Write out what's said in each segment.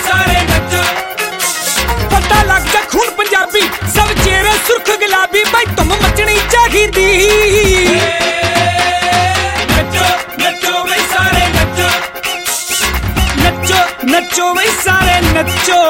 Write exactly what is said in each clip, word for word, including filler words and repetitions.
सारे नचो। पता लग जा खून पंजाबी सब चेहरे सुर्ख गुलाबी भाई तुम मचनी चाहिदी। नचो नचो भाई सारे नचो नचो नचो भाई सारे नचो।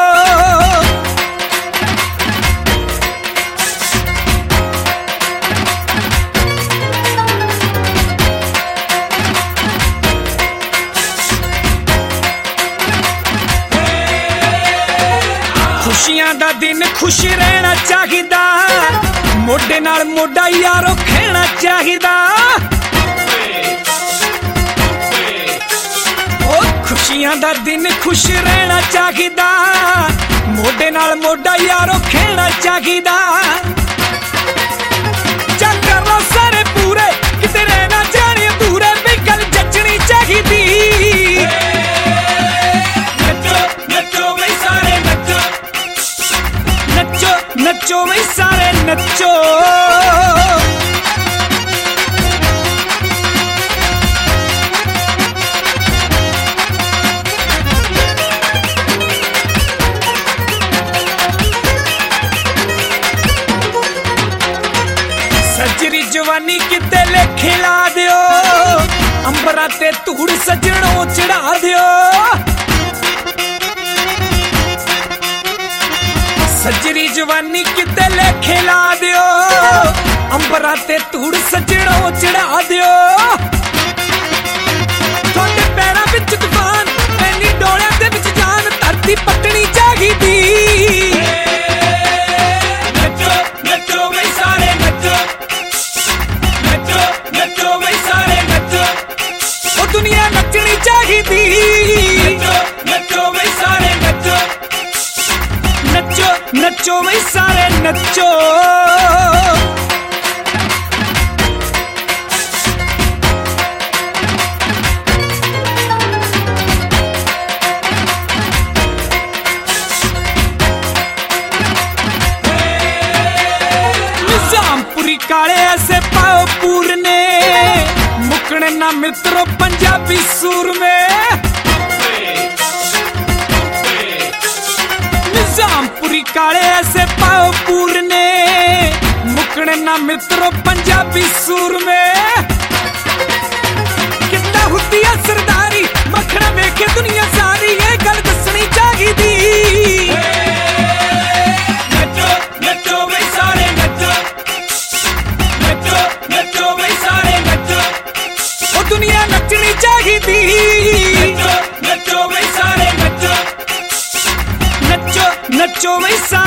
खुशियां दा दिन खुश रहना चाहिदा मोढे नाल मोढा यारो खेना चाहिदा। ओ खुशियां दा दिन खुश रहना चाहिदा मोढे नाल मोढा यारो खेना चाहिदा। चल कर लो सारे पूरे किते रहना जाने अधूरे भी गल जचनी चाहिदी। नचो भाई सारे नचो। सजरी जवानी किते लेखे ला दियो अंबरा ते धूड़ सजणों चढ़ा दियो। सजरी जवानी किते लेखे ला दियो अंबरा ते धूड़ सजणों चढ़ा दियो। थोड़े पैरां विच तूफान ऐनी डोलियां दे विच जान धरती पटनी चाहिदी। नचो नचो भाई सारे नचो नचो नचो भाई सारे नचो। ओ दुनिया नचनी चाहिदी। नचो नचो भाई सारे नचो नचो नचो भाई सारे नचो। निजामपुरी काले ऐसे पाओ पूरने मुकने ना मित्रों पंजाबी सूर में। निजामपुरी काले ऐसे पाओ पूरने मुकने ना मित्रों पंजाबी सूर में। कितना हुती है सरदारी मखना वेखे दुनिया सारी ये गल दसनी चाहिदी। नचो नचो भाई सारे नचो नचो नचो भाई सारे नचो। ओ दुनिया नचनी चाहिदी। नचो नचो भाई सारे नचो नचो नचो भाई सारे।